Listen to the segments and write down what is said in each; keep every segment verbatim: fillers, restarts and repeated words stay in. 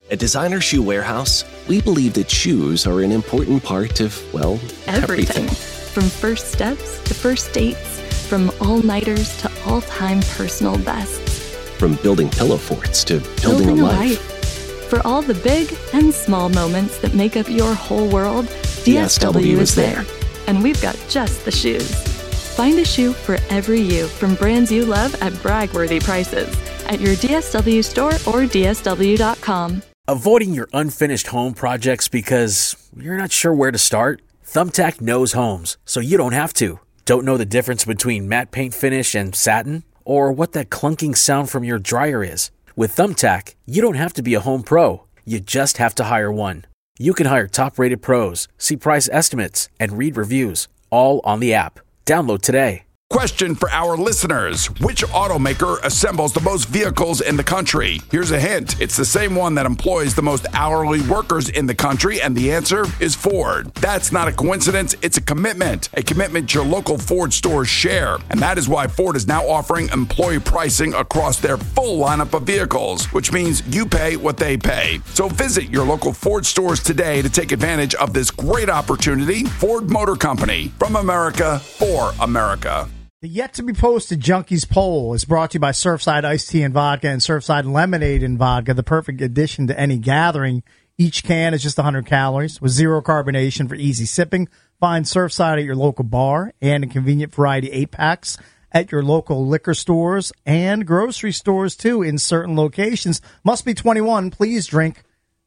At Designer Shoe Warehouse, we believe that shoes are an important part of, well, everything. Everything. From first steps to first dates, from all-nighters to all-time personal bests. From building pillow forts to building, Building a a life. life. For all the big and small moments that make up your whole world, D S W is there. And we've got just the shoes. Find a shoe for every you from brands you love at brag-worthy prices at your D S W store or D S W dot com. Avoiding your unfinished home projects because you're not sure where to start? Thumbtack knows homes, so you don't have to. Don't know the difference between matte paint finish and satin? Or what that clunking sound from your dryer is? With Thumbtack, you don't have to be a home pro. You just have to hire one. You can hire top-rated pros, see price estimates, and read reviews, all on the app. Download today. Question for our listeners. Which automaker assembles the most vehicles in the country? Here's a hint. It's the same one that employs the most hourly workers in the country, and the answer is Ford. That's not a coincidence. It's a commitment. A commitment your local Ford stores share. And that is why Ford is now offering employee pricing across their full lineup of vehicles, which means you pay what they pay. So visit your local Ford stores today to take advantage of this great opportunity. Ford Motor Company. From America, for America. The yet-to-be-posted Junkies poll is brought to you by Surfside Iced Tea and Vodka and Surfside Lemonade and Vodka, the perfect addition to any gathering. Each can is just one hundred calories with zero carbonation for easy sipping. Find Surfside at your local bar and a convenient variety eight-packs at your local liquor stores and grocery stores, too, in certain locations. Must be twenty-one. Please drink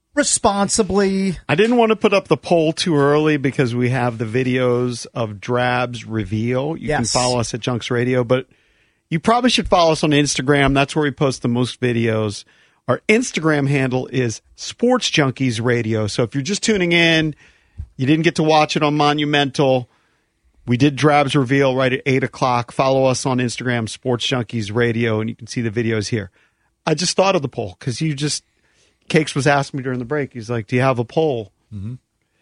responsibly. I didn't want to put up the poll too early because we have the videos of Drab's reveal. You Yes. can follow us at Junks Radio, but you probably should follow us on Instagram. That's where we post the most videos. Our Instagram handle is Sports Junkies Radio. So if you're just tuning in, you didn't get to watch it on Monumental, we did Drab's reveal right at eight o'clock. Follow us on Instagram, Sports Junkies Radio, and you can see the videos here. I just thought of the poll because you just... Cakes was asking me during the break. He's like, do you have a poll? Mm-hmm.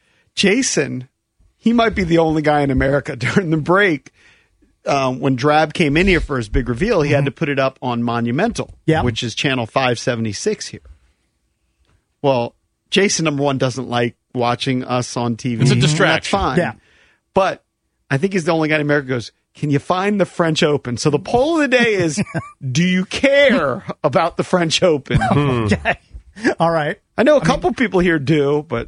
Jason, he might be the only guy in America during the break. Um, when Drab came in here for his big reveal, he mm-hmm. had to put it up on Monumental, yeah. which is channel five seventy-six here. Well, Jason, number one, doesn't like watching us on T V. It's a distraction. That's fine. Yeah. But I think he's the only guy in America who goes, can you find the French Open? So the poll of the day is, do you care about the French Open? Okay. All right. I know a couple I mean, people here do, but...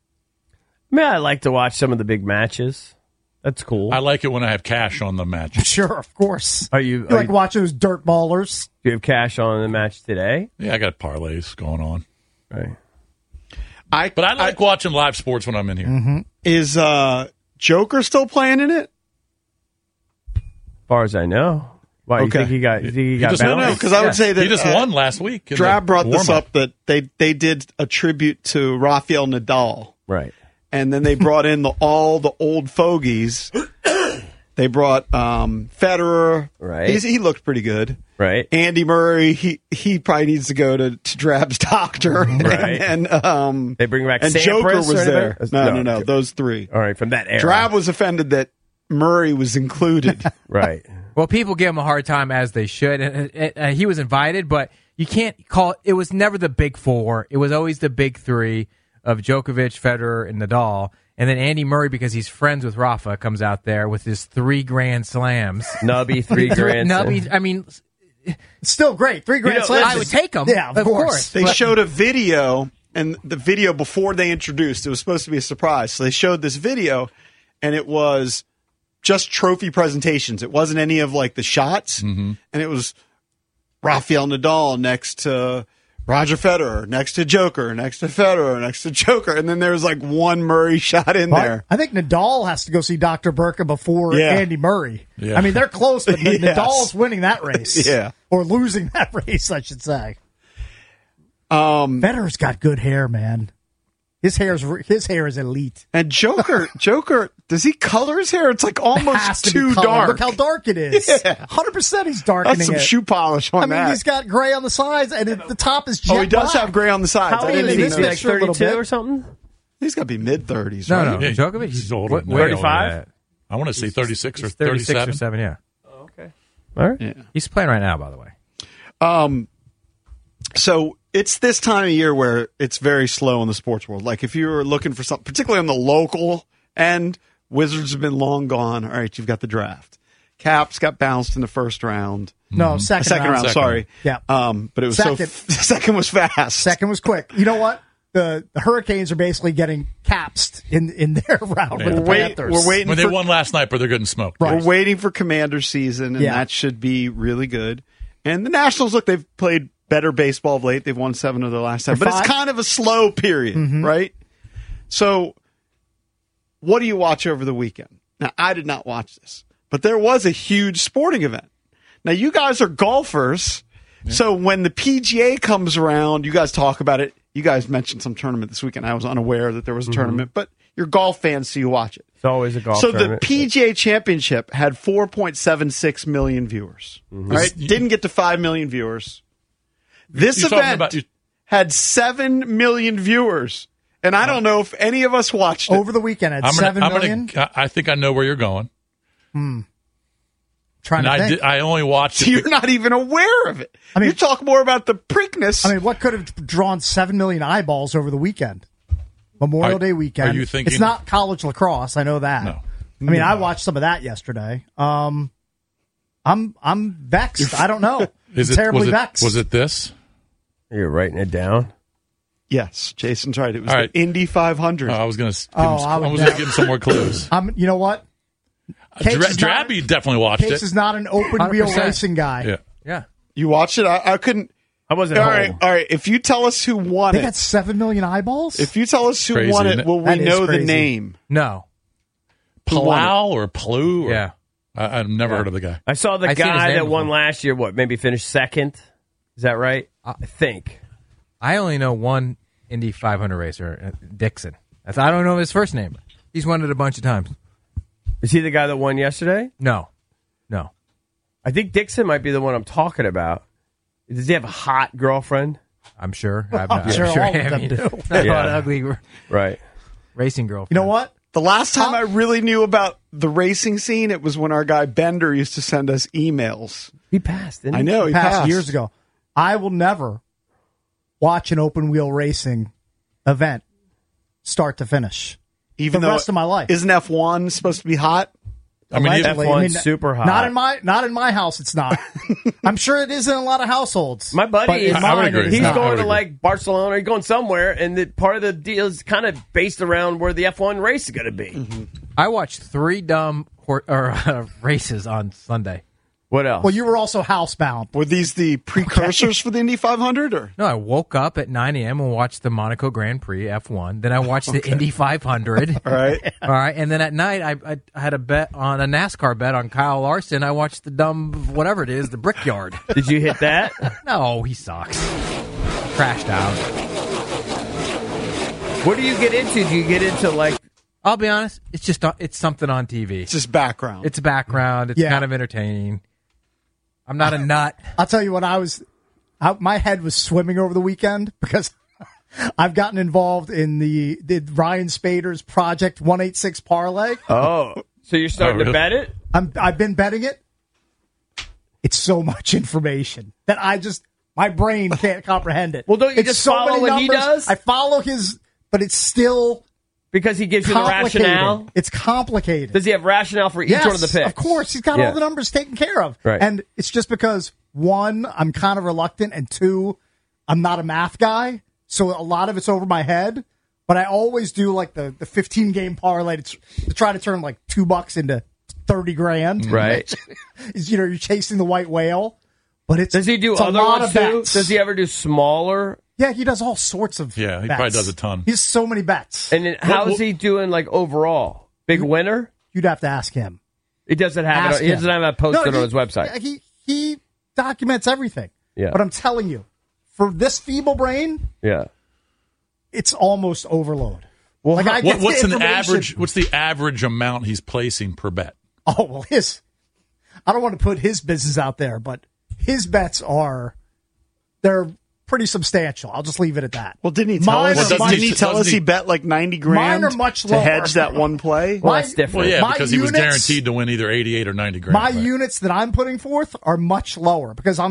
I mean, I like to watch some of the big matches. That's cool. I like it when I have cash on the match. Sure, of course. Are you, you are like you, watching those dirt ballers? Do you have cash on the match today? Yeah, I got parlays going on. Right. I, but I like I, watching live sports when I'm in here. Mm-hmm. Is uh, Joker still playing in it? As far as I know. Why, you okay. think he got, you think he he got just, no, no, because I would yeah. say that... He just uh, won last week. Drab brought this up that they, they did a tribute to Rafael Nadal. Right. And then they brought in the, all the old fogies. They brought um, Federer. Right. He's, he looked pretty good. Right. Andy Murray, he he probably needs to go to, to Drab's doctor. Right. And, and um, they bring back and Sampras Joker was there. No, no, no, no, those three. All right, from that era. Drab was offended that Murray was included. Right. Well, people give him a hard time, as they should. And, and, and he was invited, but you can't call it. It was never the big four. It was always the big three of Djokovic, Federer, and Nadal. And then Andy Murray, because he's friends with Rafa, comes out there with his three grand slams. Nubby, three grand Nubby, I mean... Still great. Three grand you know, slams. I would take them. Yeah, of, of course. course. They but, showed a video, and the video before they introduced, it was supposed to be a surprise. So they showed this video, and it was just trophy presentations. It wasn't any of like the shots, mm-hmm. and it was Rafael Nadal next to Roger Federer, next to Joker, next to Federer, next to Joker, and then there was like one Murray shot in well, there. I think Nadal has to go see Doctor Burka before yeah. Andy Murray. Yeah. I mean, they're close, but yes. Nadal's winning that race. Yeah. Or losing that race, I should say. Um, Federer's got good hair, man. His hair's his hair is elite. And Joker, Joker, does he color his hair? It's like almost to too colored. dark. Look how dark it is. Yeah. one hundred percent he's darkening That's some it. shoe polish on I mean, that. he's got gray on the sides, and it, the top is jet Oh, he does black. have gray on the sides. How I old didn't is even he? know. Like Picture a little thirty-two bit. or something? He's got to be mid-thirties, no, right? no, Yeah, Djokovic, he's older way than that. older thirty-five? than that. I want to say thirty-six or He's thirty-six thirty-seven. or seven, yeah. Oh, okay. All right. Yeah. He's playing right now, by the way. Um, so It's this time of year where it's very slow in the sports world. Like if you were looking for something, particularly on the local end, Wizards have been long gone. All right, you've got the draft. Caps got bounced in the first round. No, second, second round. round. Second. Sorry. Yeah. Um, but it was second. so second was fast. Second was quick. You know what? The, the Hurricanes are basically getting capsed in in their round Yeah. with the Wait, Panthers. we're waiting. When for, they won last night, but they're getting smoked. Right. We're waiting for Commander season, and Yeah. that should be really good. And the Nationals, look, they've played better baseball of late. They've won seven of their last ten, They're but five. it's kind of a slow period, Mm-hmm. right? So, what do you watch over the weekend? Now, I did not watch this, but there was a huge sporting event. Now, you guys are golfers, yeah. So when the P G A comes around, you guys talk about it. You guys mentioned some tournament this weekend. I was unaware that there was a mm-hmm. tournament, but you're golf fans, so you watch it. It's always a golf so tournament. So the P G A Championship had four point seven six million viewers, mm-hmm. right? You, Didn't get to five million viewers. This event about, had seven million viewers. And I don't know if any of us watched it. Over the weekend at I'm gonna, seven I'm million? Gonna, I think I know where you're going. Hmm. Trying and to I, think. did, I only watched so it. You're not even aware of it. I mean, you talk more about the Preakness. I mean, what could have drawn seven million eyeballs over the weekend? Memorial are, Day weekend. Are you thinking? It's not college lacrosse. I know that. No. I mean, no. I watched some of that yesterday. Um, I'm I'm vexed. I don't know. Is I'm it, terribly was it, vexed. Was it this? You're writing it down? Yes, Jason's right. It was All the right. Indy five hundred. Uh, I was going to. Oh, I, I was going to give him some more clues. I'm. You know what? Dra- Drabby definitely watched Case it. is not an open one hundred wheel percent. racing guy. Yeah. Yeah. You watched it? I, I couldn't. I wasn't all home. right, all right. If you tell us who won They it, got seven million eyeballs. if you tell us who Crazy, won isn't it, it? will we That is know the crazy. name? No. Palau or Palu? Or, Yeah. I, I've never Yeah. heard of the guy. I saw the I seen his guy name that won before. last year, what, maybe finished second? Is that right? I think. I only know one Indy five hundred racer, uh, Dixon. That's, I don't know his first name. He's won it a bunch of times. Is he the guy that won yesterday? No. No. I think Dixon might be the one I'm talking about. Does he have a hot girlfriend? I'm sure. I'm, I'm I'm sure sure all of I them mean, do. not Yeah. an ugly r- Right. racing girl. You know what? The last time I really knew about the racing scene, it was when our guy Bender used to send us emails. He passed, didn't he? I know he Passed passed years ago. I will never watch an open wheel racing event start to finish. Even the though rest of my life. Isn't F one supposed to be hot? I mean, Allegedly. F one's I mean, super hot. Not in my not in my house. It's not. I'm sure it is in a lot of households. My buddy but in is- I would mine, agree. it is He's No, not. I going would to agree. like Barcelona. He's going somewhere, and the, part of the deal is kind of based around where the F one race is going to be. Mm-hmm. I watched three dumb hor- or, uh, races on Sunday. What else? Well, you were also housebound. Were these the precursors for the Indy five hundred? Or No, I woke up at nine a.m. and watched the Monaco Grand Prix F one. Then I watched the Indy five hundred. all right, All right, and then at night I, I I had a bet on a NASCAR bet on Kyle Larson. I watched the dumb whatever it is, the Brickyard. Did you hit that? No, he sucks. Crashed out. What do you get into? Do you get into like? I'll be honest, it's just it's something on T V. it's just background. It's background. It's Yeah. kind of entertaining. I'm not a nut. I'll tell you what, I was, I, my head was swimming over the weekend because I've gotten involved in the, the Ryan Spader's Project one eighty-six parlay. Oh, so you're starting Oh, to really? bet it? I'm, I've been betting it. It's so much information that I just, my brain can't comprehend it. Well, don't you It's just so follow many what he numbers. does? I follow his, but it's still Because he gives you the complicated. rationale. It's complicated. Does he have rationale for each Yes, one of the picks? of course. He's got Yeah. all the numbers taken care of. Right. And it's just because, one, I'm kind of reluctant, and two, I'm not a math guy, so a lot of it's over my head. But I always do like the, the fifteen game parlay to, to try to turn like two bucks into thirty grand. Right. Is, you know, you're chasing the white whale. But it's Does he do it's a other lot ones of too? bets. Does he ever do smaller? Yeah, he does all sorts of Yeah, he bets. probably does a ton. He has so many bets. And then how's he doing like overall? Big winner? You'd have to ask him. He doesn't have Ask it. He him. doesn't have that posted No, he- on his website. yeah, He he documents everything. Yeah. But I'm telling you, for this feeble brain, Yeah. it's almost overload. Well, like how- I get What, what's the an information- average? What's the average amount he's placing per bet? Oh well, his. I don't want to put his business out there, but his bets are they're pretty substantial. I'll just leave it at that. well, didn't he tell Mine us? are doesn't much- Didn't he tell doesn't us he- he bet like ninety grand? Mine are much to lower. hedge that one play. Well, My- that's different. Well, yeah, My because he was units- guaranteed to win either eighty-eight or ninety grand. My right? units that I'm putting forth are much lower because I'm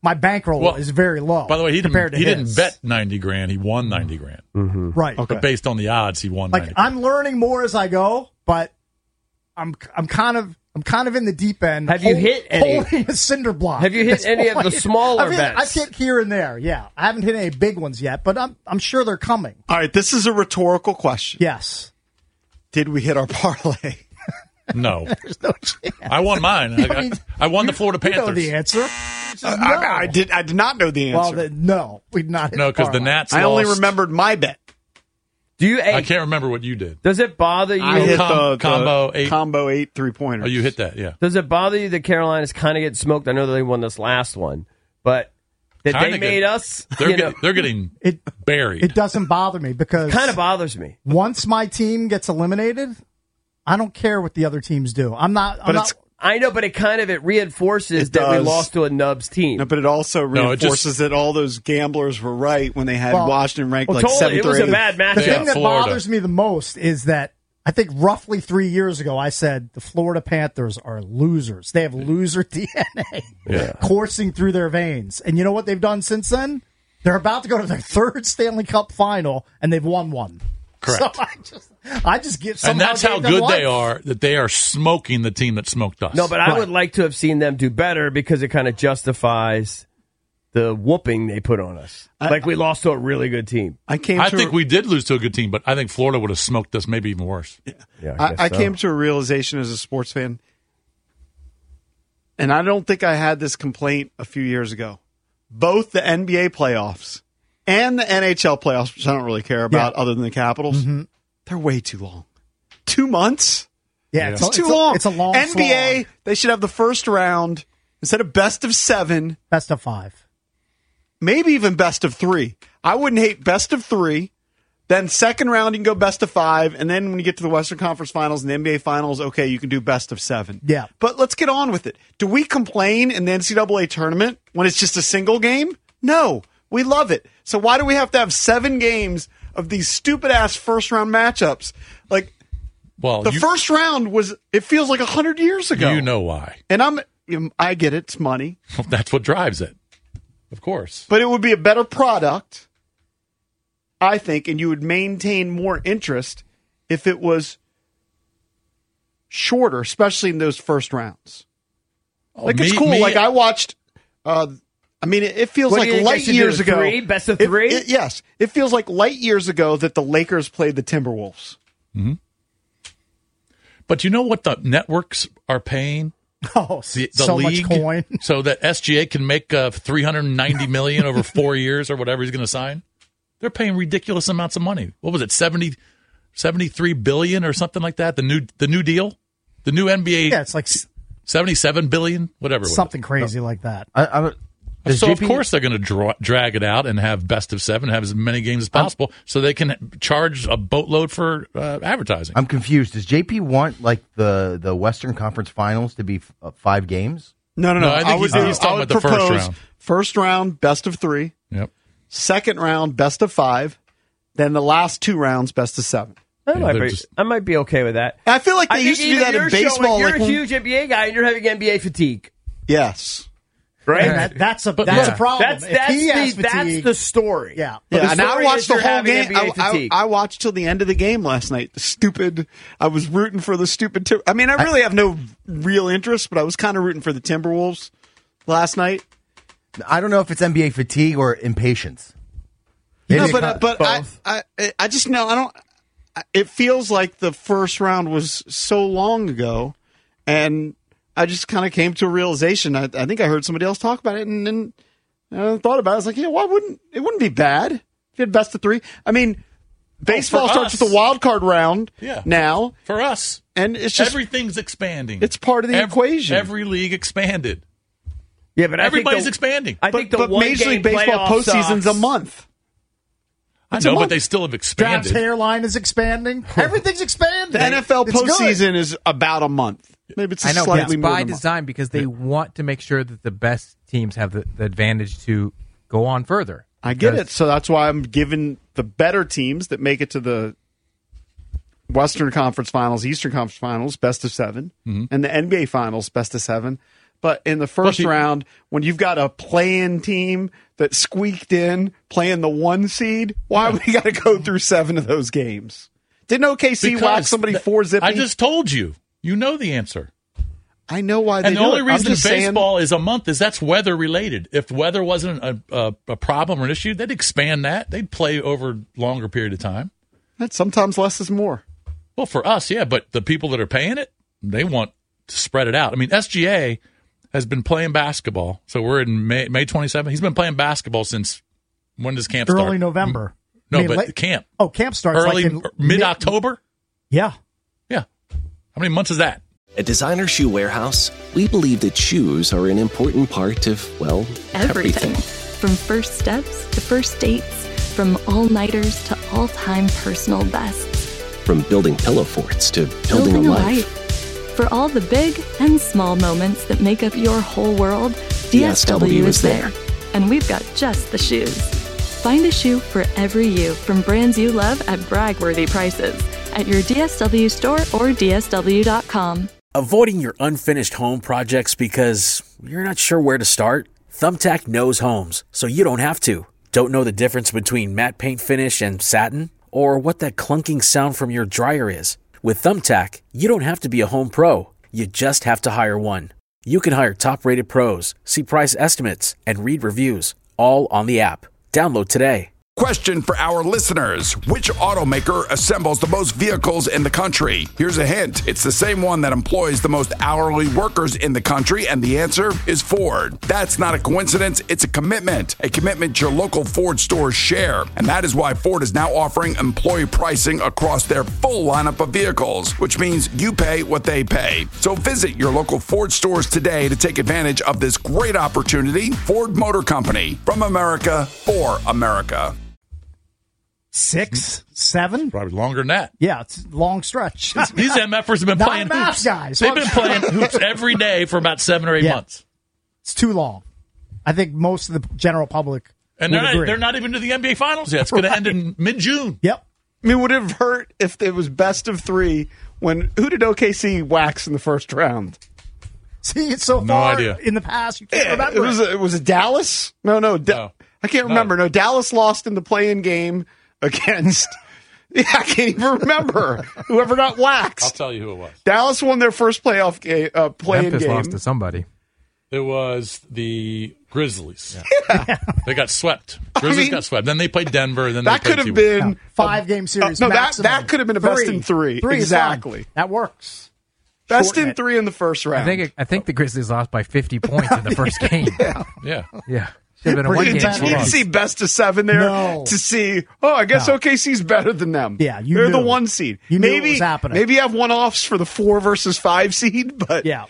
my bankroll Well, is very low. By the way, he compared didn't. to He his. didn't bet ninety grand. He won ninety grand. Mm-hmm. Right. But based on the odds, he won. Like ninety I'm learning more as I go, but I'm I'm kind of I'm kind of in the deep end. Have you hit any- holding a cinder block? Have you at hit this any of the point. smaller I've hit, bets? I've hit here and there. Yeah, I haven't hit any big ones yet, but I'm I'm sure they're coming. All right, this is a rhetorical question. Yes. Did we hit our parlay? No. There's no chance. I won mine. I, I mean, I won the Florida You Panthers. know the answer. Just Uh, no. I, I did. I did not know the answer. Well, the, no, we'd not. Hit No, because the parlay. Nats. I only lost. remembered my bet. Do you? Hey, I can't remember what you did. does it bother you? I hit com- the, the combo eight. combo eight three pointers. Oh, you hit that? Yeah. Does it bother you that Carolina's kind of getting smoked? I know they won this last one, but that Kinda they made get- us. They're You know, getting, they're getting It buried. it doesn't bother me because kind of bothers me. once my team gets eliminated, I don't care what the other teams do. I'm not. I'm But not. it's- I know, but it kind of it reinforces It that we does. lost to a Nubs team. No, but it also No, it reinforces just- that all those gamblers were right when they had Well- Washington ranked well, like totally, seventh it or was a eighth. bad The matchup. Yeah, thing that Florida. bothers me the most is that I think roughly three years ago I said the Florida Panthers are losers. They have loser D N A Yeah. coursing through their veins. And you know what they've done since then? They're about to go to their third Stanley Cup final, and they've won one. Correct. So I just, I just get And somehow that's how gave them good life. they are, that they are smoking the team that smoked us. No, but I Right. would like to have seen them do better because it kind of justifies the whooping they put on us. I- like we lost to a really good team. I came. I to think a, we did lose to a good team, but I think Florida would have smoked us maybe even worse. Yeah, I, guess I so. came to a realization as a sports fan, and I don't think I had this complaint a few years ago. Both the N B A playoffs and the N H L playoffs, which I don't really care about, Yeah. other than the Capitals, Mm-hmm. they're way too long. Two months. Yeah, It's, it's, a- too it's a- long. It's a long N B A. slog. They should have the first round instead of best of seven. Best of five. Maybe even best of three. I wouldn't hate best of three. Then second round, you can go best of five. And then when you get to the Western Conference Finals and the N B A Finals, okay, you can do best of seven. Yeah. But let's get on with it. Do we complain in the N C double A tournament when it's just a single game? No. We love it. So why do we have to have seven games of these stupid-ass first-round matchups? Like, Well, the you, first round was, it feels like one hundred years ago. you know why. And I'm, I get it. It's money. That's what drives it. Of course. But it would be a better product, I think, and you would maintain more interest if it was shorter, especially in those first rounds. Like, it's Me- cool. me- Like, I watched, uh, I mean, it, it feels What do like you think light they should do, years ago. three? Best of It- three? it- yes. It feels like light years ago that the Lakers played the Timberwolves. But you know what the networks are paying? Oh, The, the so league, much coin. so that S G A can make uh, three hundred ninety million over four years or whatever he's going to sign. They're paying ridiculous amounts of money. What was it, seventy, seventy-three billion or something like that? The new the new deal, the new N B A, Yeah, it's like s- seventy-seven billion, whatever. it was. something crazy like that. I, I, does So J of P course they're going to dra- drag it out and have best of seven, have as many games as possible, so they can charge a boatload for uh, advertising. I'm confused. Does J P want like the the Western Conference Finals to be f- uh, five games? No, no, no. No, I think would, he's- he's talking I would about the first propose round. First round, best of three. Yep. Second round, best of five. Then the last two rounds, best of seven. I, Yeah, might they're be, just- I might be okay with that. I feel like I they think used to do even that in you're baseball. showing- You're like a when- huge N B A guy, and you're having N B A fatigue, yes. right? And that, that's a But that's yeah. a problem. That's If that's he has the that's fatigue, the story. yeah. But Yeah, the and I story watched is the you're whole having game. N B A I, I, fatigue. I watched till the end of the game last night. The stupid. I was rooting for the stupid. Tim- I mean, I really have no real interest, but I was kind of rooting for the Timberwolves last night. I don't know if it's N B A fatigue or impatience. Maybe No, it but kind- but I, both. I I just know I don't. I- It feels like the first round was so long ago, and I just kind of came to a realization. I, I think I heard somebody else talk about it, and then I thought about it. I was like, yeah, why wouldn't it? Wouldn't be bad if you had best of three. I mean, baseball for starts us. with the wild card round Yeah. now, For us, and it's just everything's expanding. it's part of the Every- equation. Every league expanded. yeah, but I Everybody's think the, expanding. I but think the but one Major League game Baseball playoff postseason's a sucks. month. I It's a know, but month. they still have Draft's expanded. hairline is expanding. Everything's expanding. The N F L It's good. postseason is about a month. Maybe it's a I know, but slightly it's more by than a month. design because they want to make sure that the best teams have the, the advantage to go on further. I get Because- it. So that's why I'm giving the better teams that make it to the Western Conference Finals, Eastern Conference Finals, best of seven, and the N B A Finals, best of seven. but in the first Plus, round, when you've got a play-in team that squeaked in playing the one seed, why yeah. we got to go through seven of those games? Didn't O K C whack somebody four zippy? I just told you. You know the answer. I know why they and the do only it. reason baseball saying, is a month is that's weather related. If weather wasn't a, a, a problem or an issue, they'd expand that. They'd play over a longer period of time. That's sometimes less is more. Well, for us, yeah, but the people that are paying it, they want to spread it out. I mean, S G A has been playing basketball. So we're in May, May twenty-seventh. He's been playing basketball since when does camp Early start? Early November. No, I mean, but late, camp. Oh, camp starts early like in mid October. Yeah, yeah. How many months is that? At Designer Shoe Warehouse, we believe that shoes are an important part of, well, everything. everything. From first steps to first dates, from all-nighters to all-time personal bests. From building pillow forts to building, building a, a life. life. For all the big and small moments that make up your whole world, D S W is there. And we've got just the shoes. Find a shoe for every you from brands you love at brag-worthy prices at your D S W store or D S W dot com. Avoiding your unfinished home projects because you're not sure where to start? Thumbtack knows homes, so you don't have to. Don't know the difference between matte paint finish and satin? Or what that clunking sound from your dryer is? With Thumbtack, you don't have to be a home pro. You just have to hire one. You can hire top-rated pros, see price estimates, and read reviews, all on the app. Download today. Question for our listeners. Which automaker assembles the most vehicles in the country? Here's a hint. It's the same one that employs the most hourly workers in the country, and the answer is Ford. That's not a coincidence. It's a commitment. A commitment your local Ford stores share. And that is why Ford is now offering employee pricing across their full lineup of vehicles, which means you pay what they pay. So visit your local Ford stores today to take advantage of this great opportunity. Ford Motor Company. From America, for America. Six, seven, probably longer than that. Yeah, it's a long stretch. These MFers have been Not playing math hoops. guys. They've been playing hoops every day for about seven or eight yeah. months. It's too long. I think most of the general public and they're would not, agree. they're not even to the N B A Finals yet. It's going Right. to end in mid June. Yep. I mean, would it have hurt if it was best of three? When who did O K C wax in the first round? See, it's so No far idea. in the past. You can't Yeah, remember. it was it was it Dallas? No, no, da- No. I can't remember. No. Dallas lost in the play-in game against. Yeah, I can't even remember whoever got waxed. I'll tell you who it was. Dallas won their first playoff game, uh, play-in Memphis game. lost to somebody. It was the Grizzlies. Yeah. They got swept. Grizzlies I mean, got swept. Then they played Denver. And then that they played could have T one. been No, five game series. Uh, no, that maximum. that could have been a best in three. Three is exactly. fine. That works. Best Shorten in it. three in the first round. I think I think the Grizzlies lost by fifty points in the first game. yeah. Yeah. Yeah. Should have been a Pretty one game intense. You didn't series. see best of seven there No. to see. Oh, I guess No. O K C's better than them. Yeah, you they're the knew. one seed. You knew it maybe was happening. maybe you have one offs for the four versus five seed, but Yeah.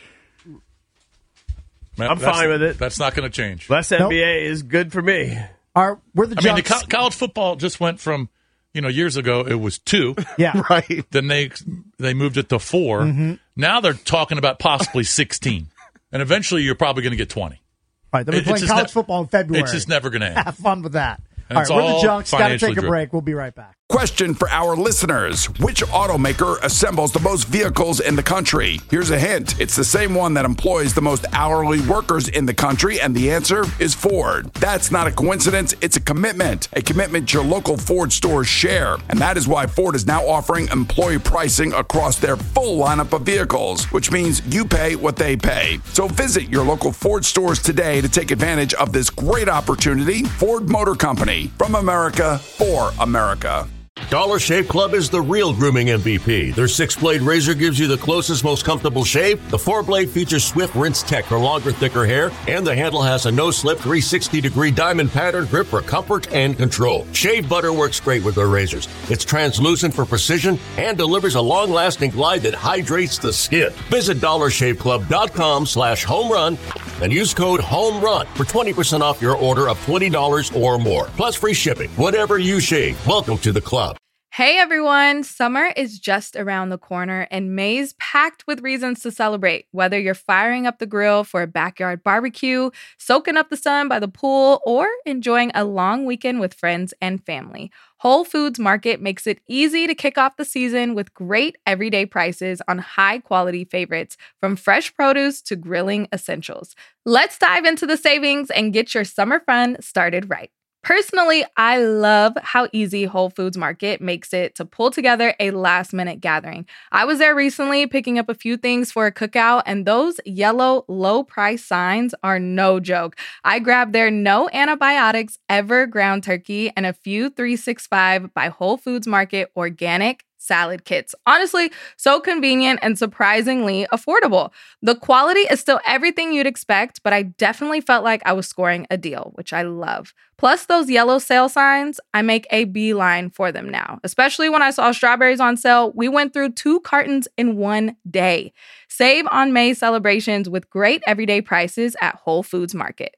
Man, I'm that's- fine with it. That's not going to change. Less N B A is good for me. Our, we're the I mean, the Junks. co- college football just went from, you know, years ago it was two. yeah. right. Then they they moved it to four. Mm-hmm. Now they're talking about possibly sixteen, and eventually you're probably going to get twenty. Right. They'll be It's playing just college ne- football in February. It's just never going to end. Have fun with that. And All it's right, we're the all Junks. Got to financially take a driven. break. We'll be right back. Question for our listeners. Which automaker assembles the most vehicles in the country? Here's a hint. It's the same one that employs the most hourly workers in the country, and the answer is Ford. That's not a coincidence. It's a commitment. A commitment your local Ford stores share. And that is why Ford is now offering employee pricing across their full lineup of vehicles, which means you pay what they pay. So visit your local Ford stores today to take advantage of this great opportunity. Ford Motor Company. From America, for America. Dollar Shave Club is the real grooming M V P. Their six-blade razor gives you the closest, most comfortable shave. The four-blade features Swift Rinse Tech for longer, thicker hair, and the handle has a no-slip three sixty degree diamond pattern grip for comfort and control. Shave butter works great with their razors. It's translucent for precision and delivers a long-lasting glide that hydrates the skin. Visit dollar shave club dot com slash home run and use code HOMERUN for twenty percent off your order of twenty dollars or more, plus free shipping. Whatever you shave, welcome to the club. Hey everyone, summer is just around the corner and May's packed with reasons to celebrate. Whether you're firing up the grill for a backyard barbecue, soaking up the sun by the pool, or enjoying a long weekend with friends and family, Whole Foods Market makes it easy to kick off the season with great everyday prices on high-quality favorites, from fresh produce to grilling essentials. Let's dive into the savings and get your summer fun started right. Personally, I love how easy Whole Foods Market makes it to pull together a last-minute gathering. I was there recently picking up a few things for a cookout, and those yellow low-price signs are no joke. I grabbed their no antibiotics ever ground turkey and a few three sixty-five by Whole Foods Market organic salad kits. Honestly, so convenient and surprisingly affordable. The quality is still everything you'd expect, but I definitely felt like I was scoring a deal, which I love. Plus, those yellow sale signs, I make a beeline for them now. Especially when I saw strawberries on sale, we went through two cartons in one day. Save on May celebrations with great everyday prices at Whole Foods Market.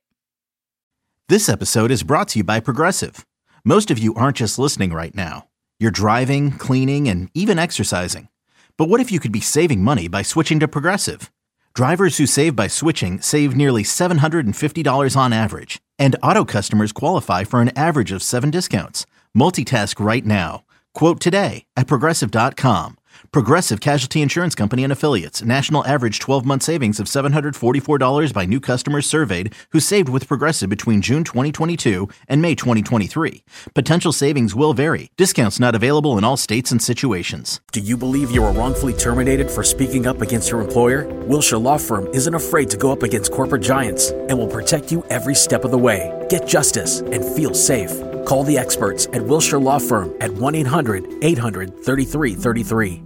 This episode is brought to you by Progressive. Most of you aren't just listening right now. You're driving, cleaning, and even exercising. But what if you could be saving money by switching to Progressive? Drivers who save by switching save nearly seven hundred fifty dollars on average. And auto customers qualify for an average of seven discounts. Multitask right now. Quote today at Progressive dot com. Progressive Casualty Insurance Company and Affiliates. National average twelve-month savings of seven hundred forty-four dollars by new customers surveyed who saved with Progressive between June twenty twenty-two and May twenty twenty-three. Potential savings will vary. Discounts not available in all states and situations. Do you believe you were wrongfully terminated for speaking up against your employer? Wilshire Law Firm isn't afraid to go up against corporate giants and will protect you every step of the way. Get justice and feel safe. Call the experts at Wilshire Law Firm at one eight hundred eight hundred thirty-three thirty-three.